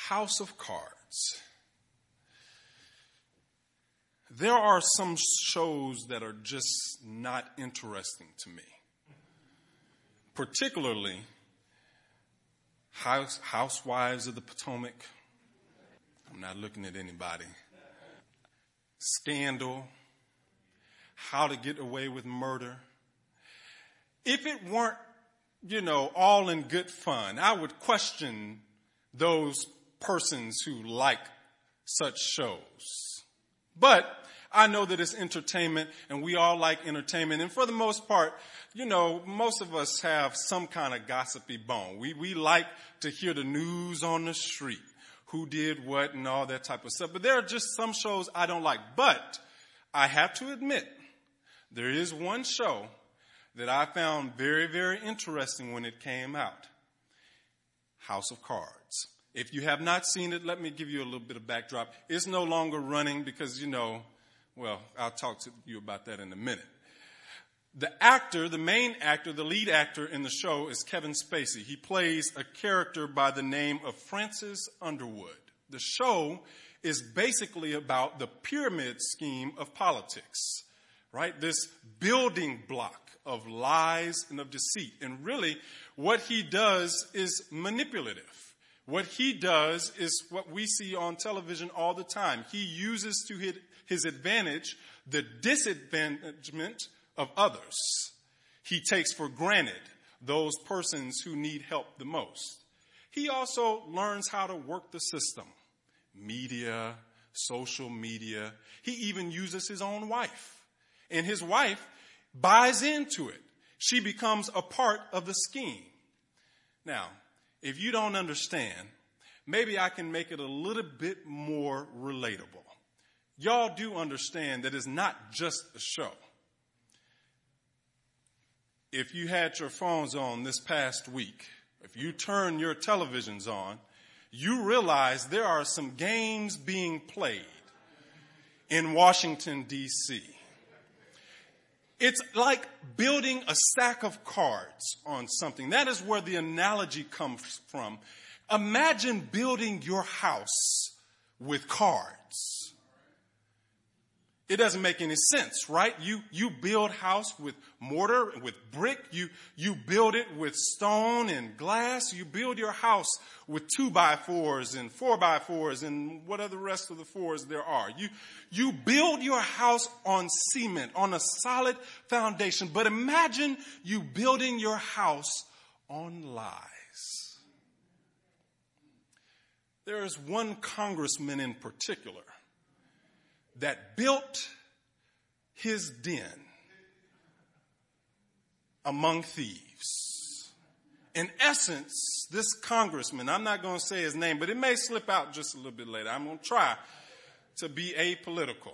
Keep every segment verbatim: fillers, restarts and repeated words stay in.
House of Cards. There are some shows that are just not interesting to me. Particularly House, Housewives of the Potomac. I'm not looking at anybody. Scandal. How to Get Away with Murder. If it weren't, you know, all in good fun, I would question those persons who like such shows. But I know that it's entertainment, and we all like entertainment. And for the most part, you know, most of us have some kind of gossipy bone. We we like to hear the news on the street, who did what and all that type of stuff. But there are just some shows I don't like. But I have to admit, there is one show that I found very, very interesting when it came out. House of Cards. If you have not seen it, let me give you a little bit of backdrop. It's no longer running because, you know, well, I'll talk to you about that in a minute. The actor, the main actor, the lead actor in the show is Kevin Spacey. He plays a character by the name of Francis Underwood. The show is basically about the pyramid scheme of politics, right? This building block of lies and of deceit. And really, what he does is manipulative. What he does is what we see on television all the time. He uses to his, his advantage the disadvantagement of others. He takes for granted those persons who need help the most. He also learns how to work the system. Media, social media. He even uses his own wife. And his wife buys into it. She becomes a part of the scheme. Now, if you don't understand, maybe I can make it a little bit more relatable. Y'all do understand that it's not just a show. If you had your phones on this past week, if you turn your televisions on, you realize there are some games being played in Washington, D C It's like building a stack of cards on something. That is where the analogy comes from. Imagine building your house with cards. It doesn't make any sense, right? You you build house with mortar, with brick. You you build it with stone and glass. You build your house with two by fours and four by fours and whatever the rest of the fours there are. You you build your house on cement, on a solid foundation. But imagine you building your house on lies. There is one congressman in particular that built his den among thieves. In essence, this congressman, I'm not going to say his name, but it may slip out just a little bit later. I'm going to try to be apolitical.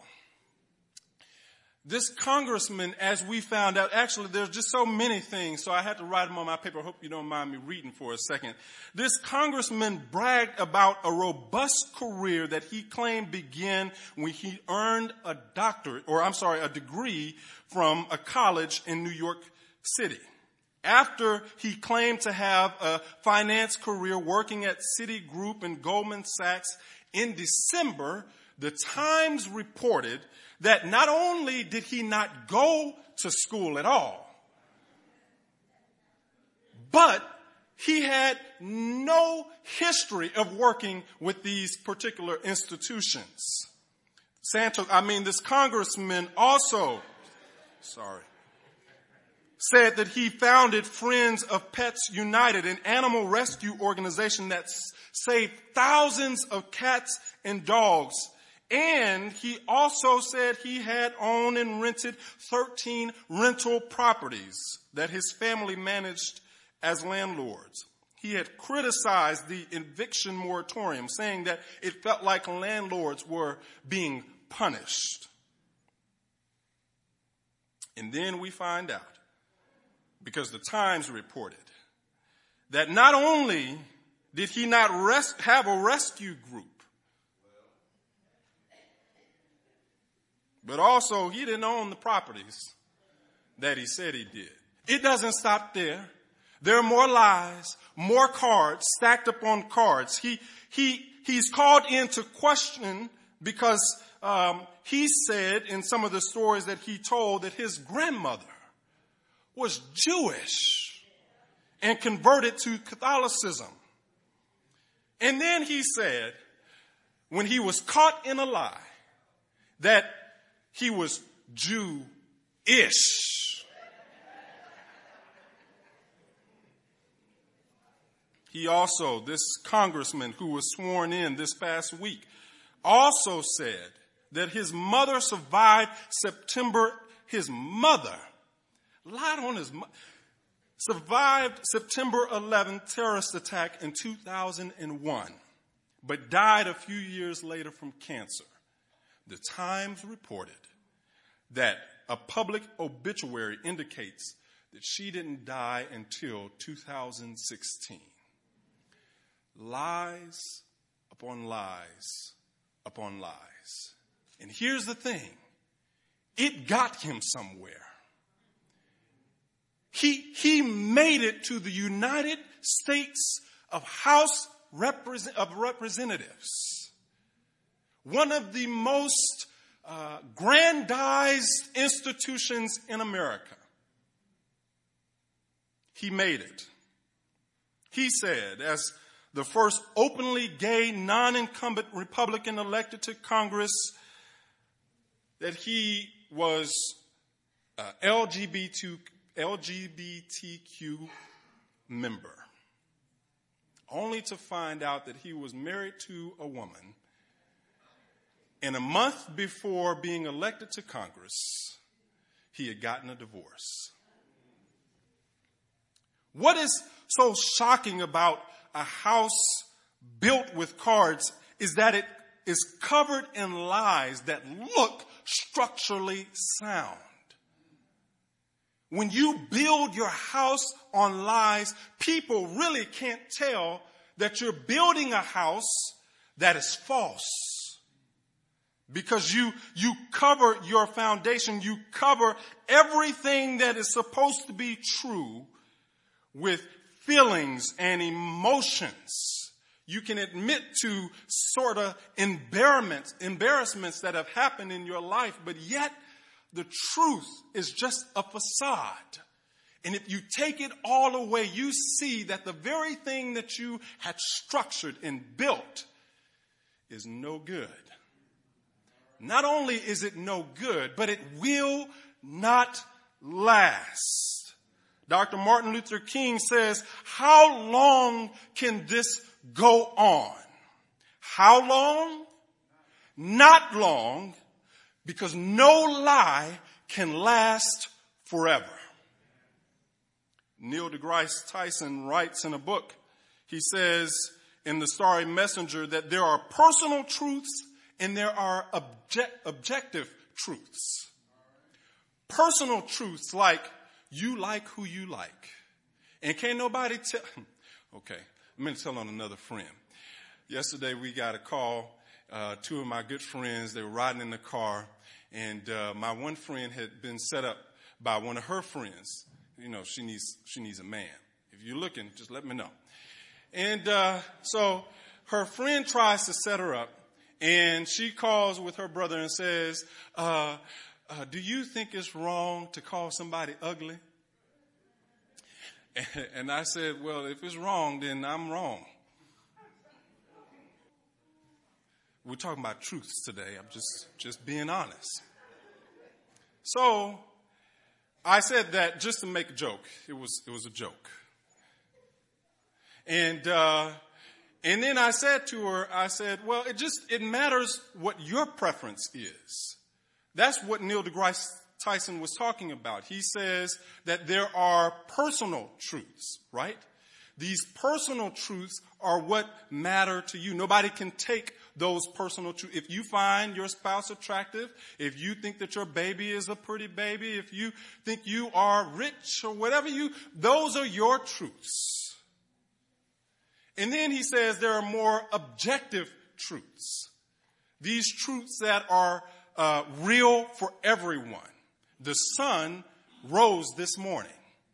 This congressman, as we found out, actually there's just so many things, so I had to write them on my paper. I hope you don't mind me reading for a second. This congressman bragged about a robust career that he claimed began when he earned a doctorate, or I'm sorry, a degree from a college in New York City. After he claimed to have a finance career working at Citigroup and Goldman Sachs, in December, the Times reported that not only did he not go to school at all, but he had no history of working with these particular institutions. Santos, I mean, this congressman also, sorry, said that he founded Friends of Pets United, an animal rescue organization that saved thousands of cats and dogs. And he also said he had owned and rented thirteen rental properties that his family managed as landlords. He had criticized the eviction moratorium, saying that it felt like landlords were being punished. And then we find out, because the Times reported, that not only did he not res- have a rescue group, but also he didn't own the properties that he said he did. It doesn't stop there. There are more lies, more cards stacked upon cards. He, he, he's called into question because um, he said in some of the stories that he told that his grandmother was Jewish and converted to Catholicism. And then he said, when he was caught in a lie, that he was Jew-ish. He also, this congressman who was sworn in this past week, also said that his mother survived September, his mother lied on his mother, survived September eleventh terrorist attack in two thousand one, but died a few years later from cancer. The Times reported that a public obituary indicates that she didn't die until two thousand sixteen. Lies upon lies upon lies. And here's the thing. It got him somewhere. He, he made it to the United States of House Represent, of Representatives. One of the most uh, grandized institutions in America. He made it. He said, as the first openly gay, non-incumbent Republican elected to Congress, that he was uh, L G B T, L G B T Q member, only to find out that he was married to a woman, and a month before being elected to Congress, he had gotten a divorce. What is so shocking about a house built with cards is that it is covered in lies that look structurally sound. When you build your house on lies, people really can't tell that you're building a house that is false. Because you, you cover your foundation, you cover everything that is supposed to be true with feelings and emotions. You can admit to sort of embarrassments, embarrassments that have happened in your life, but yet the truth is just a facade. And if you take it all away, you see that the very thing that you had structured and built is no good. Not only is it no good, but it will not last. Doctor Martin Luther King says, how long can this go on? How long? Not long, because no lie can last forever. Neil deGrasse Tyson writes in a book, he says in The Starry Messenger that there are personal truths and there are object, objective truths. Personal truths like you like who you like. And can't nobody tell. Okay, I'm going to tell on another friend. Yesterday we got a call. Uh, two of my good friends, they were riding in the car. And uh, my one friend had been set up by one of her friends. You know, she needs she needs a man. If you're looking, just let me know. And uh, so her friend tries to set her up. And she calls with her brother and says, uh, uh, do you think it's wrong to call somebody ugly? And, and I said, well, if it's wrong, then I'm wrong. We're talking about truths today. I'm just, just being honest. So I said that just to make a joke. It was, it was a joke. And, uh, and then I said to her, I said, well, it just, it matters what your preference is. That's what Neil deGrasse Tyson was talking about. He says that there are personal truths, right? These personal truths are what matter to you. Nobody can take those personal truths. If you find your spouse attractive, if you think that your baby is a pretty baby, if you think you are rich or whatever you, those are your truths. And then he says there are more objective truths. These truths that are uh, real for everyone. The sun rose this morning.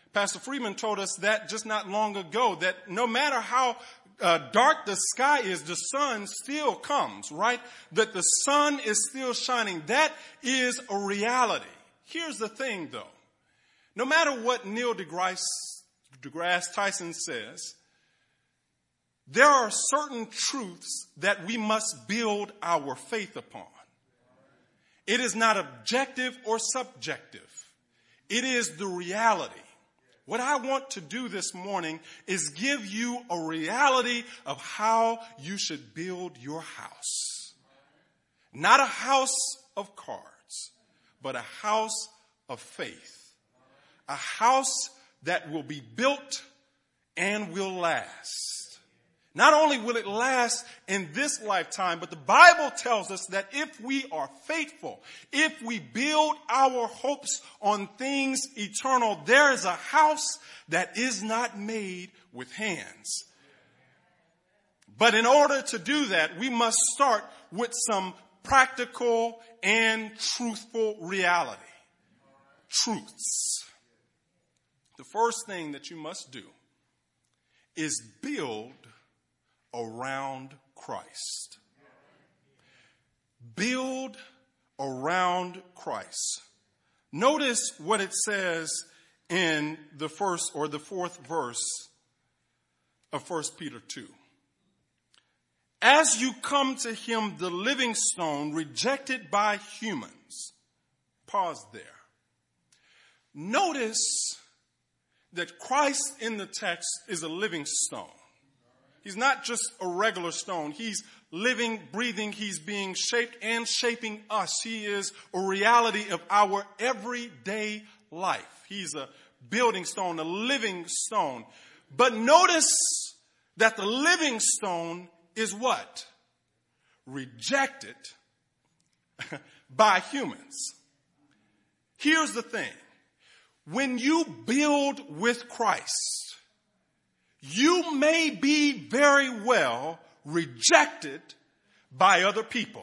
Pastor Freeman told us that just not long ago, that no matter how uh, dark the sky is, the sun still comes, right? That the sun is still shining. That is a reality. Here's the thing, though. No matter what Neil deGrasse, deGrasse Tyson says, there are certain truths that we must build our faith upon. It is not objective or subjective. It is the reality. What I want to do this morning is give you a reality of how you should build your house. Not a house of cards, but a house of faith. A house that will be built and will last. Not only will it last in this lifetime, but the Bible tells us that if we are faithful, if we build our hopes on things eternal, there is a house that is not made with hands. But in order to do that, we must start with some practical and truthful reality. Truths. The first thing that you must do is build around Christ. Build around Christ. Notice what it says in the first or the fourth verse of First Peter two. As you come to him, the living stone, rejected by humans. Pause there. Notice that Christ in the text is a living stone. He's not just a regular stone. He's living, breathing. He's being shaped and shaping us. He is a reality of our everyday life. He's a building stone, a living stone. But notice that the living stone is what? Rejected by humans. Here's the thing. When you build with Christ, you may be very well rejected by other people.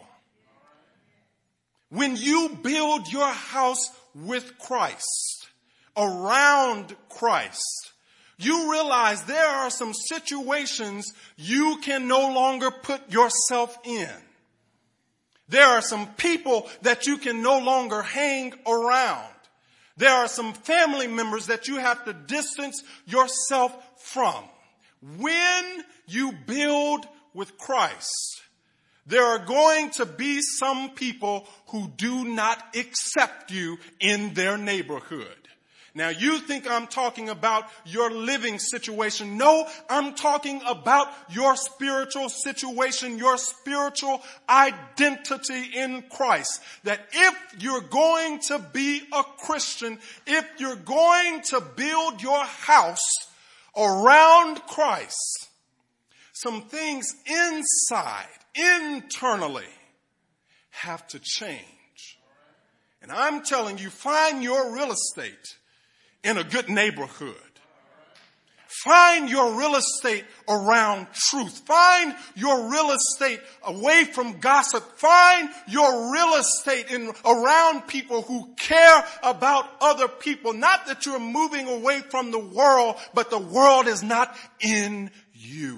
When you build your house with Christ, around Christ, you realize there are some situations you can no longer put yourself in. There are some people that you can no longer hang around. There are some family members that you have to distance yourself from. When you build with Christ, there are going to be some people who do not accept you in their neighborhood. Now, you think I'm talking about your living situation. No, I'm talking about your spiritual situation, your spiritual identity in Christ. That if you're going to be a Christian, if you're going to build your house around Christ, some things inside, internally, have to change. And I'm telling you, find your real estate in a good neighborhood. Find your real estate around truth. Find your real estate away from gossip. Find your real estate in around people who care about other people. Not that you're moving away from the world, but the world is not in you.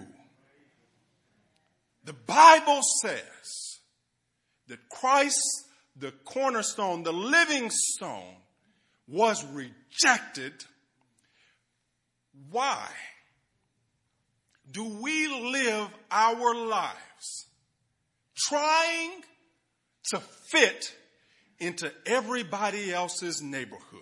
The Bible says that Christ, the cornerstone, the living stone, was rejected. Why do we live our lives trying to fit into everybody else's neighborhood?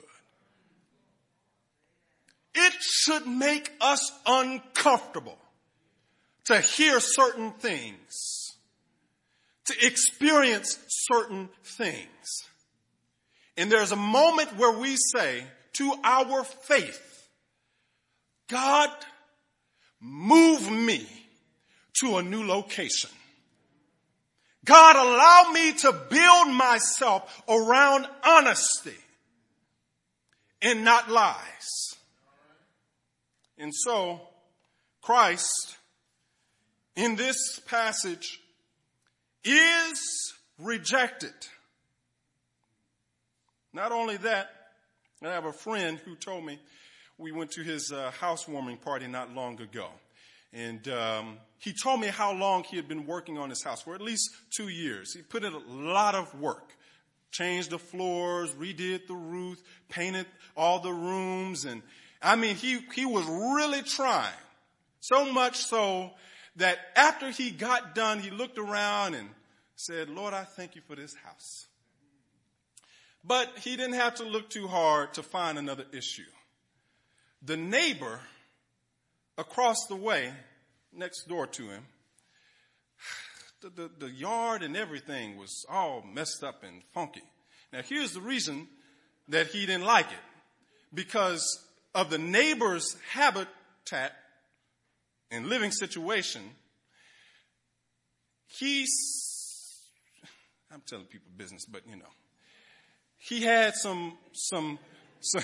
It should make us uncomfortable to hear certain things, to experience certain things. And there's a moment where we say to our faith, God, move me to a new location. God, allow me to build myself around honesty and not lies. And so, Christ, in this passage, is rejected. Not only that, I have a friend who told me we went to his uh, housewarming party not long ago. And um, he told me how long he had been working on his house, for at least two years. He put in a lot of work, changed the floors, redid the roof, painted all the rooms. And I mean, he, he was really trying, so much so that after he got done, he looked around and said, Lord, I thank you for this house. But he didn't have to look too hard to find another issue. The neighbor across the way, next door to him, the, the, the yard and everything was all messed up and funky. Now, here's the reason that he didn't like it. Because of the neighbor's habitat and living situation, he's, I'm telling people business, but you know, he had some, some, some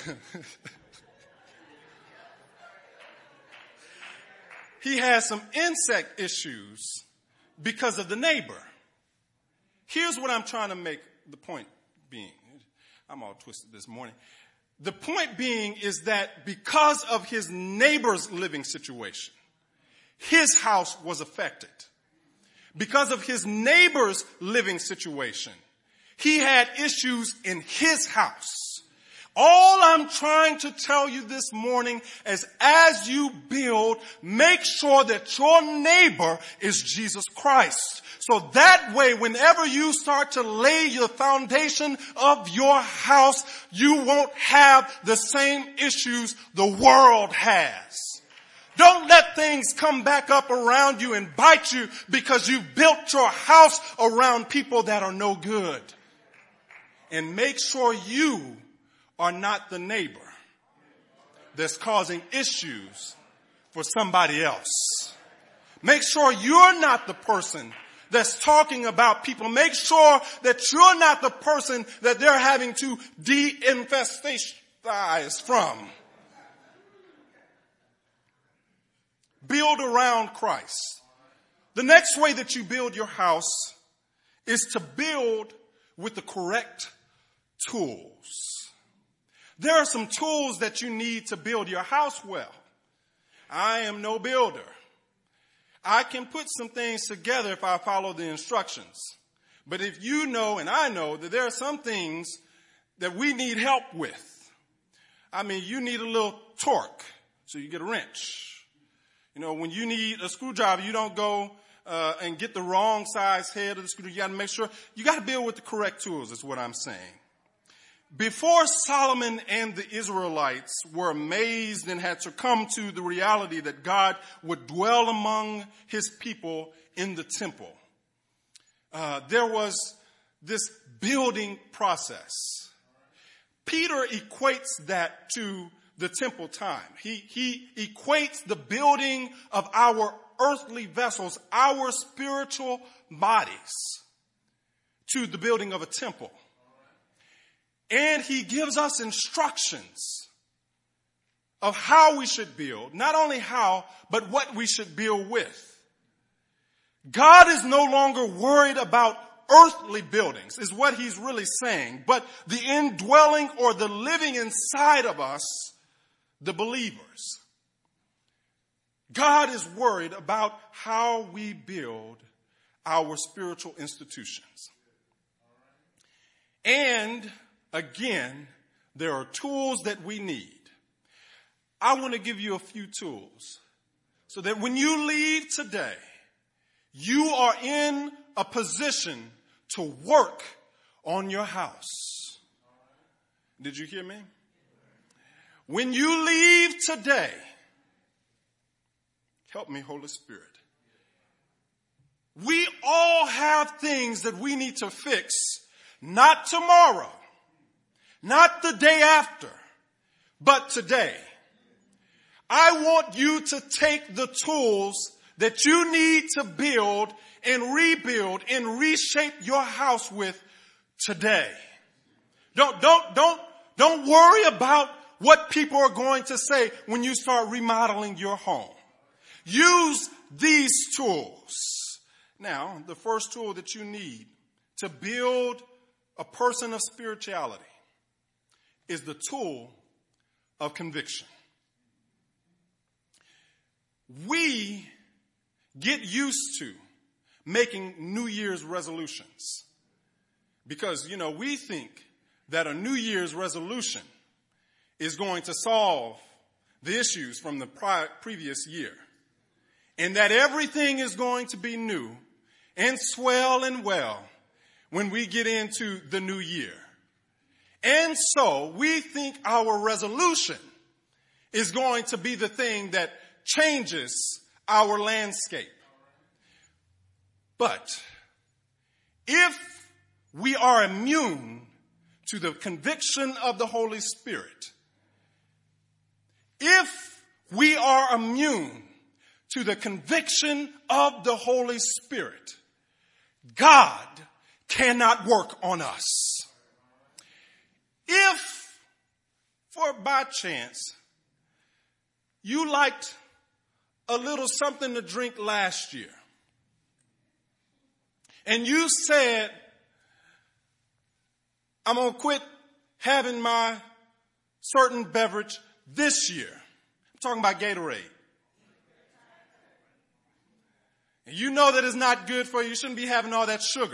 he had some insect issues because of the neighbor. Here's what I'm trying to make the point being. I'm all twisted this morning. The point being is that because of his neighbor's living situation, his house was affected. Because of his neighbor's living situation, he had issues in his house. All I'm trying to tell you this morning is as you build, make sure that your neighbor is Jesus Christ. So that way, whenever you start to lay your foundation of your house, you won't have the same issues the world has. Don't let things come back up around you and bite you because you've built your house around people that are no good. And make sure you are not the neighbor that's causing issues for somebody else. Make sure you're not the person that's talking about people. Make sure that you're not the person that they're having to de-infestationize from. Build around Christ. The next way that you build your house is to build with the correct tools. There are some tools that you need to build your house well. I am no builder. I can put some things together if I follow the instructions. But if you know and I know that there are some things that we need help with. I mean, you need a little torque, so you get a wrench. You know, when you need a screwdriver, you don't go uh, and get the wrong size head of the screwdriver. You got to make sure, you got to build with the correct tools, is what I'm saying. Before Solomon and the Israelites were amazed and had to come to the reality that God would dwell among his people in the temple, uh, there was this building process. Peter equates that to the temple time. He, he equates the building of our earthly vessels, our spiritual bodies, to the building of a temple. And he gives us instructions of how we should build. Not only how, but what we should build with. God is no longer worried about earthly buildings, is what he's really saying. But the indwelling or the living inside of us, the believers. God is worried about how we build our spiritual institutions. And again, there are tools that we need. I want to give you a few tools so that when you leave today, you are in a position to work on your house. Did you hear me? When you leave today, help me, Holy Spirit. We all have things that we need to fix, not tomorrow. Not the day after, but today. I want you to take the tools that you need to build and rebuild and reshape your house with today. Don't, don't, don't, don't worry about what people are going to say when you start remodeling your home. Use these tools. Now, the first tool that you need to build a person of spirituality is the tool of conviction. we get used to making New Year's resolutions. Because, you know, we think that a New Year's resolution is going to solve the issues from the prior, previous year. And that everything is going to be new and swell and well when we get into the new year. And so we think our resolution is going to be the thing that changes our landscape. But if we are immune to the conviction of the Holy Spirit, if we are immune to the conviction of the Holy Spirit, God cannot work on us. If, for by chance, you liked a little something to drink last year, and you said, I'm going to quit having my certain beverage this year. I'm talking about Gatorade. And you know that it's not good for you. You shouldn't be having all that sugar.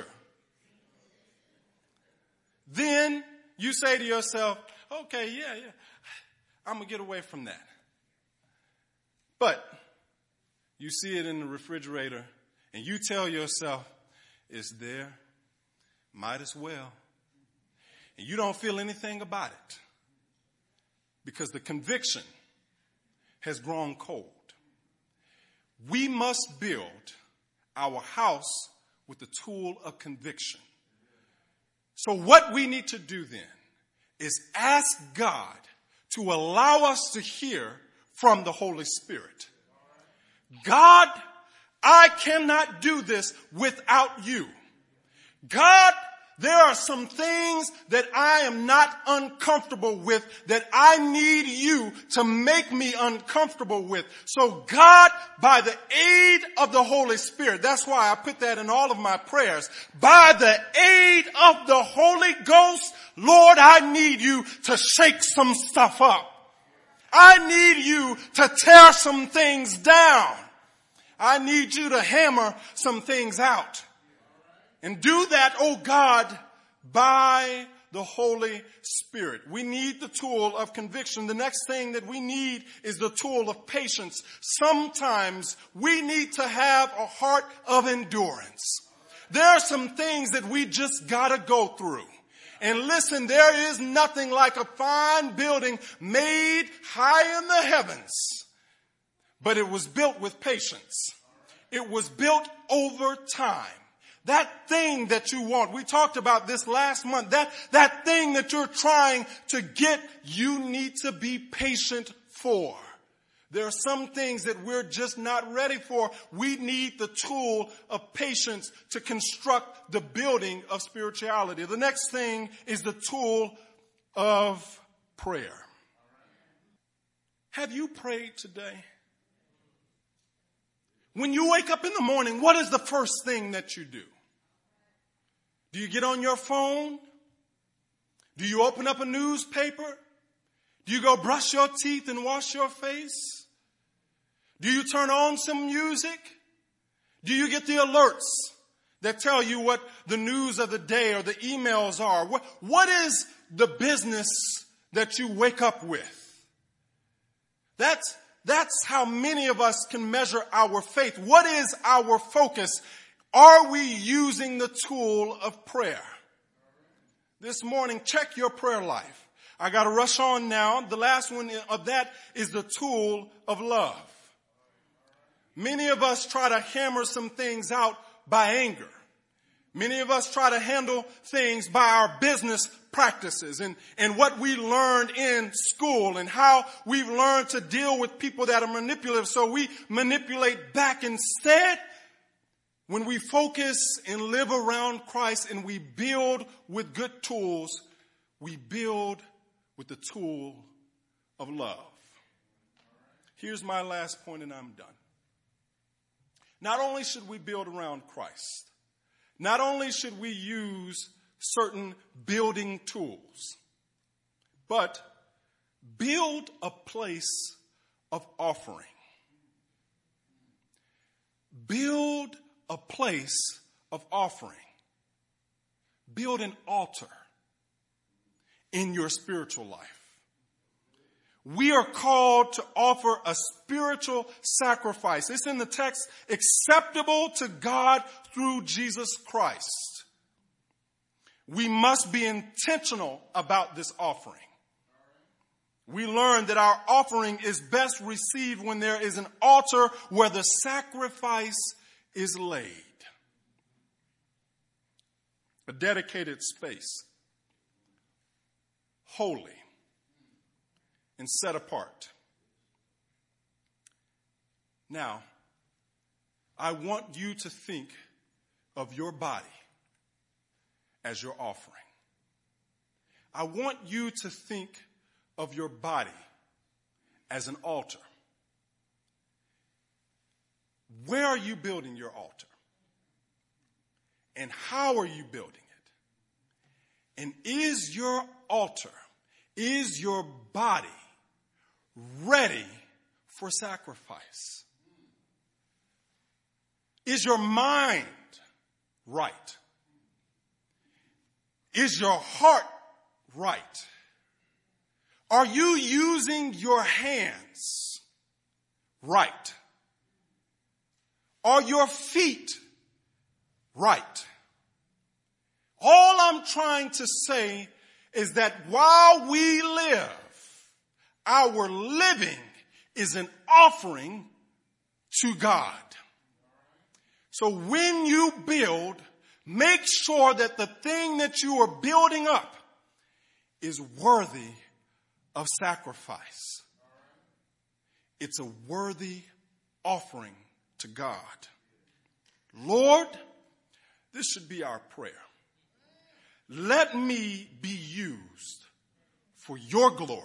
Then you say to yourself, okay, yeah, yeah, I'm going to get away from that. But you see it in the refrigerator and you tell yourself, it's there, might as well. And you don't feel anything about it because the conviction has grown cold. We must build our house with the tool of conviction. So what we need to do then is ask God to allow us to hear from the Holy Spirit. God, I cannot do this without you. God, there are some things that I am not uncomfortable with that I need you to make me uncomfortable with. So God, by the aid of the Holy Spirit, that's why I put that in all of my prayers. By the aid of the Holy Ghost, Lord, I need you to shake some stuff up. I need you to tear some things down. I need you to hammer some things out. And do that, oh God, by the Holy Spirit. We need the tool of conviction. The next thing that we need is the tool of patience. Sometimes we need to have a heart of endurance. There are some things that we just gotta go through. And listen, there is nothing like a fine building made high in the heavens. But it was built with patience. It was built over time. That thing that you want, we talked about this last month, that, that thing that you're trying to get, you need to be patient for. There are some things that we're just not ready for. We need the tool of patience to construct the building of spirituality. The next thing is the tool of prayer. Have you prayed today? When you wake up in the morning, what is the first thing that you do? Do you get on your phone? Do you open up a newspaper? Do you go brush your teeth and wash your face? Do you turn on some music? Do you get the alerts that tell you what the news of the day or the emails are? What, what is the business that you wake up with? That's, that's how many of us can measure our faith. What is our focus? Are we using the tool of prayer? This morning, check your prayer life. I got to rush on now. The last one of that is the tool of love. Many of us try to hammer some things out by anger. Many of us try to handle things by our business practices and, and what we learned in school and how we've learned to deal with people that are manipulative. So we manipulate back instead. When we focus and live around Christ and we build with good tools, we build with the tool of love. Here's my last point and I'm done. Not only should we build around Christ, not only should we use certain building tools, but build a place of offering. build a place of offering. Build an altar in your spiritual life. We are called to offer a spiritual sacrifice. It's in the text, acceptable to God through Jesus Christ. We must be intentional about this offering. We learn that our offering is best received when there is an altar where the sacrifice is laid. A dedicated space, holy and set apart. Now, I want you to think of your body as your offering. I want you to think of your body as an altar. Where are you building your altar? And how are you building it? And is your altar, is your body ready for sacrifice? Is your mind right? Is your heart right? Are you using your hands right? Are your feet right? All I'm trying to say is that while we live, our living is an offering to God. So when you build, make sure that the thing that you are building up is worthy of sacrifice. It's a worthy offering to God. Lord, this should be our prayer. Let me be used for your glory.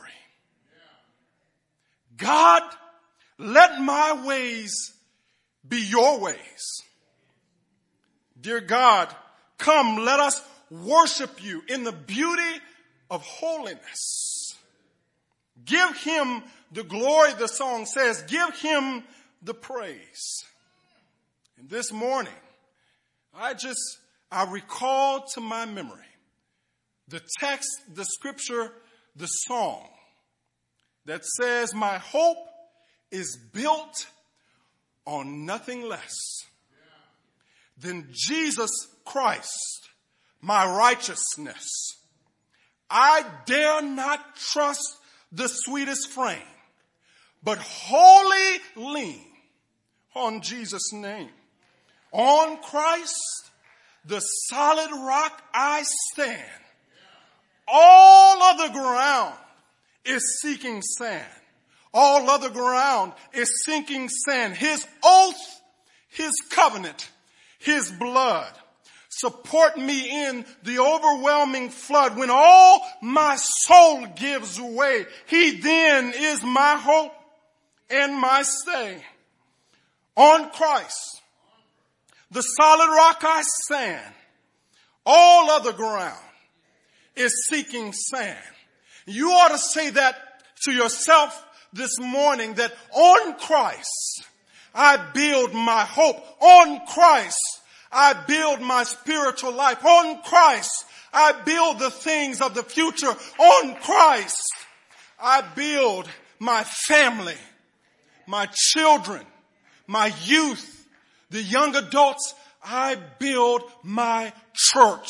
God, let my ways be your ways. Dear God, come, let us worship you in the beauty of holiness. Give him the glory, the song says. Give him the praise. And this morning, I just, I recall to my memory the text, the scripture, the song that says, my hope is built on nothing less than Jesus Christ, my righteousness. I dare not trust the sweetest frame, but wholly lean on Jesus' name. On Christ, the solid rock I stand. All other ground is seeking sand. All other ground is sinking sand. His oath, his covenant, his blood support me in the overwhelming flood. When all my soul gives way, he then is my hope and my stay. On Christ, the solid rock I stand. All other ground is seeking sand. You ought to say that to yourself this morning, that on Christ I build my hope. On Christ I build my spiritual life. On Christ I build the things of the future. On Christ I build my family, my children, my youth, the young adults. I build my church.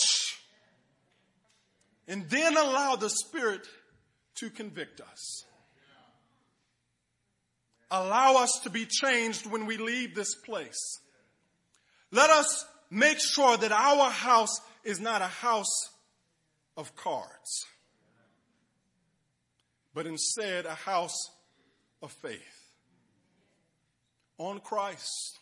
And then allow the Spirit to convict us. Allow us to be changed when we leave this place. Let us make sure that our house is not a house of cards, but instead a house of faith. On Christ.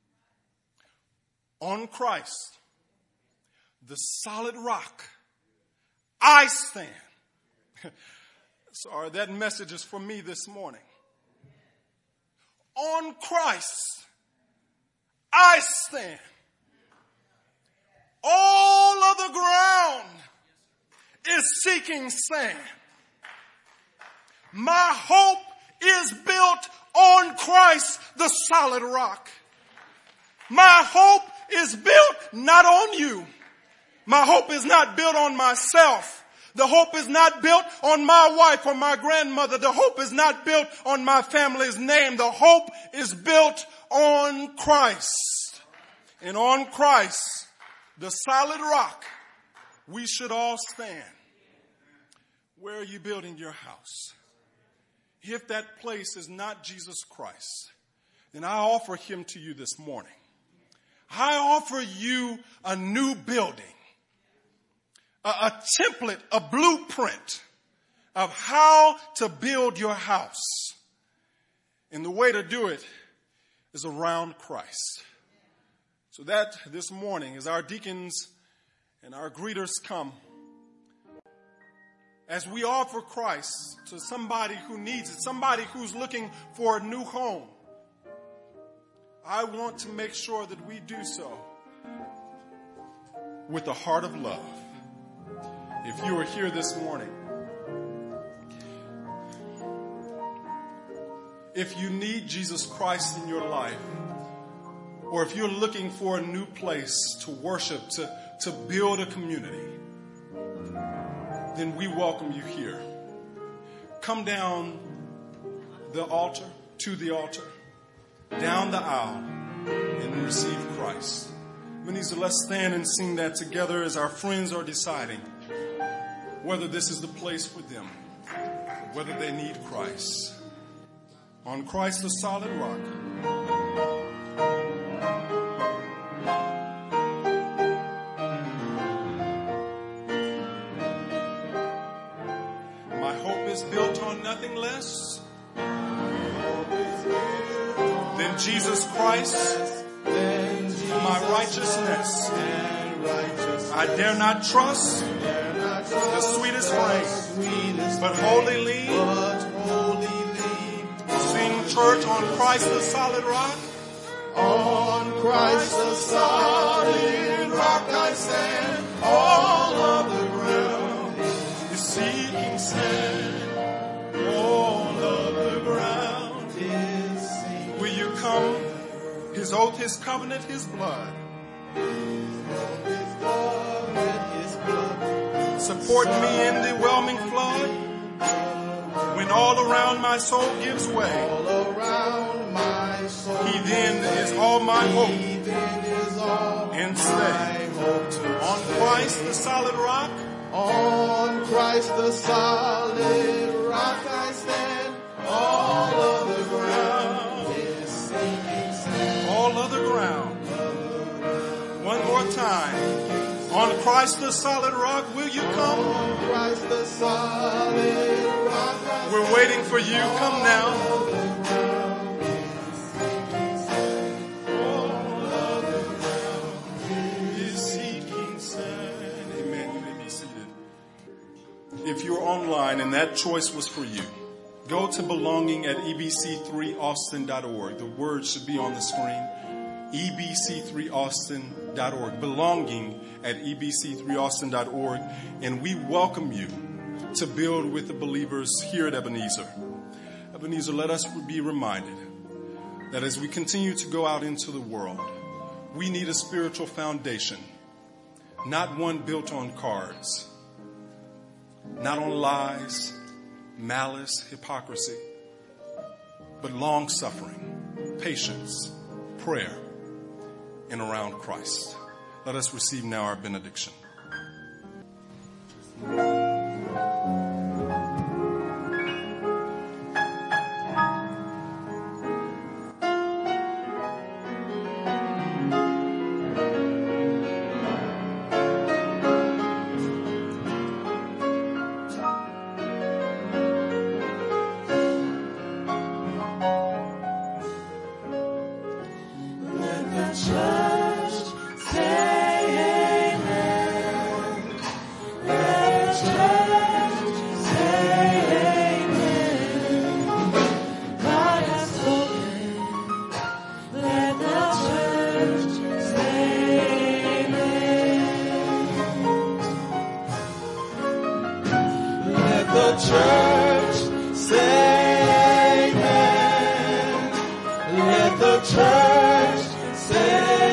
On Christ, the solid rock, I stand. Sorry, that message is for me this morning. On Christ, I stand. All of the ground is seeking sand. My hope is built on Christ, the solid rock. My hope is built not on you. My hope is not built on myself. The hope is not built on my wife or my grandmother. The hope is not built on my family's name. The hope is built on Christ. And on Christ, the solid rock, we should all stand. Where are you building your house? If that place is not Jesus Christ, then I offer him to you this morning. I offer you a new building, a, a template, a blueprint of how to build your house. And the way to do it is around Christ. So that this morning, as our deacons and our greeters come, as we offer Christ to somebody who needs it, somebody who's looking for a new home, I want to make sure that we do so with a heart of love. If you are here this morning, if you need Jesus Christ in your life, or if you're looking for a new place to worship, to, to build a community, then we welcome you here. Come down the altar, to the altar, down the aisle, and receive Christ. Ebenezer, let's stand and sing that together as our friends are deciding whether this is the place for them, whether they need Christ. On Christ, the solid rock. My hope is built on nothing less than Jesus Christ, my righteousness. I dare not trust the sweetest frame, but wholly lean. Sing church on Christ the solid rock. On Christ the solid rock I stand. All of the ground is sinking sand. All of the ground is sinking. Will you come? His oath, his covenant, his blood. His covenant, his blood. Support me in the whelming flood. When all around my soul gives way, all around my soul, he then is all my hope, he then is all and my stay. hope to On stay. Christ the solid rock, On Christ the solid rock I stand. All of the ground is sinking sand. all other ground. One more time. On Christ the solid rock, will you come? On Christ the solid rock I We're waiting for you. Come now. Is seeking sand. Amen. You may be seated. If you're online and that choice was for you, go to belonging at e b c three austin dot org. The words should be on the screen. e b c three austin dot org. Belonging at e b c three austin dot org. And we welcome you to build with the believers here at Ebenezer. Ebenezer, let us be reminded that as we continue to go out into the world, we need a spiritual foundation, not one built on cards, not on lies, malice, hypocrisy, but long suffering, patience, prayer, and around Christ. Let us receive now our benediction. Church say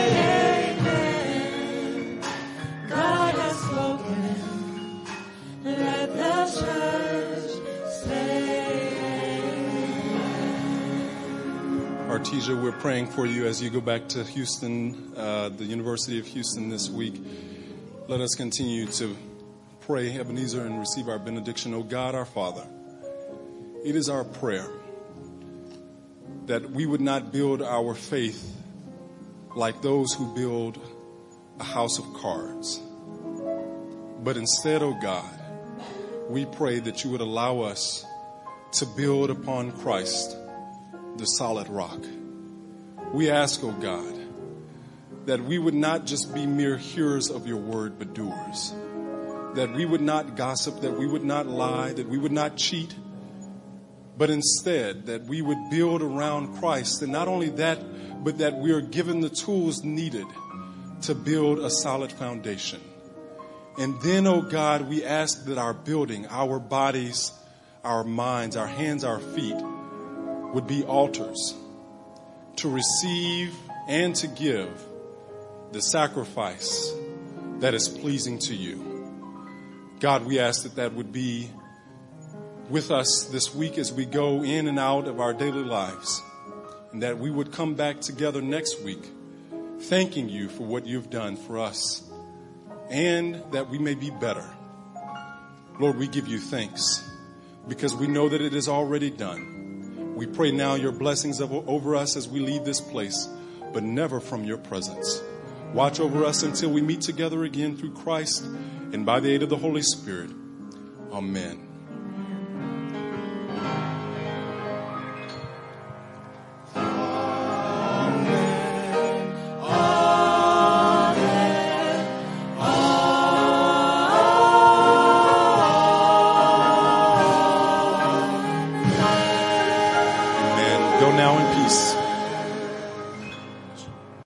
Keisha, we're praying for you as you go back to Houston, uh, the University of Houston this week. Let us continue to pray, Ebenezer, and receive our benediction. O God, our Father, it is our prayer that we would not build our faith like those who build a house of cards. But instead, O God, we pray that you would allow us to build upon Christ, the solid rock. We ask, O God, that we would not just be mere hearers of your word, but doers. That we would not gossip, that we would not lie, that we would not cheat, but instead that we would build around Christ. And not only that, but that we are given the tools needed to build a solid foundation. And then, oh God, we ask that our building, our bodies, our minds, our hands, our feet would be altars to receive and to give the sacrifice that is pleasing to you. God, we ask that that would be with us this week as we go in and out of our daily lives, and that we would come back together next week thanking you for what you've done for us, and that we may be better. Lord, we give you thanks because we know that it is already done. We pray now your blessings over us as we leave this place, but never from your presence. Watch over us until we meet together again through Christ and by the aid of the Holy Spirit. Amen. Go now in peace.